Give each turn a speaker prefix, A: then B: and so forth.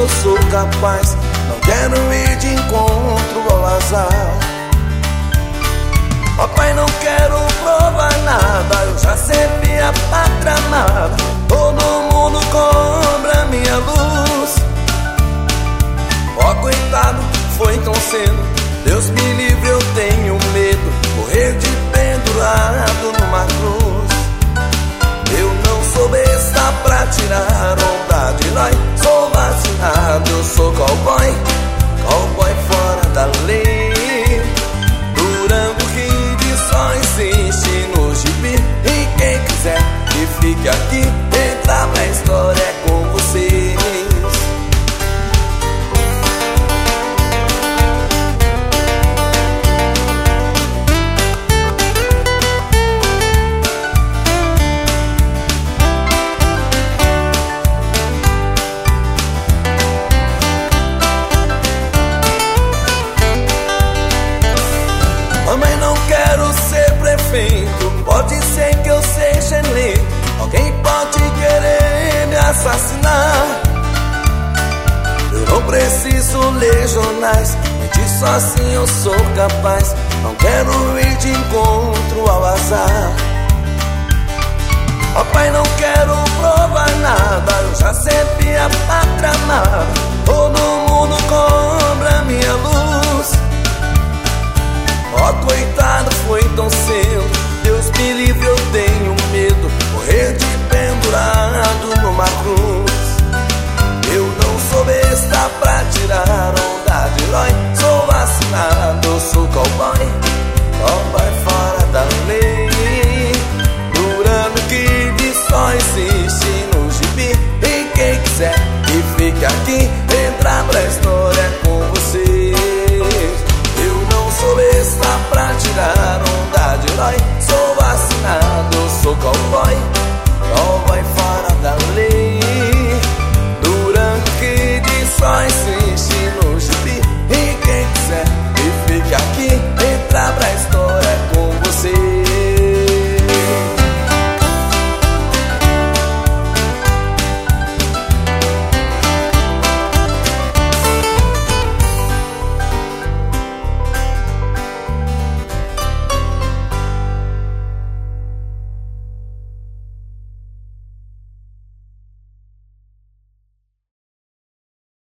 A: eu sou capaz. Não quero ir de encontro ao azar. Ó Pai, não quero provar nada, eu já servi a pátria amada. Todo mundo cobra minha luz. Ó coitado, foi tão cedo, Deus me livre, eu tenho medo. Morrer de pendurado numa cruz. Eu não sou besta pra tirar onda de nós. Sou vacinado, eu sou cowboy, cowboy fora da lei. Durango Kid só insiste no gibi. E quem quiser que fique aqui, entra pra história é com vocês. Mamãe, não quero ser prefeito, pode ser que eu seja eleito. Alguém pode querer me assassinar. Eu não preciso ler jornais, mentir só assim eu sou capaz. Não quero ir de encontro ao azar. Ó Pai, não quero provar nada, eu já servi a pátria amada. Todo mundo cobra minha luz.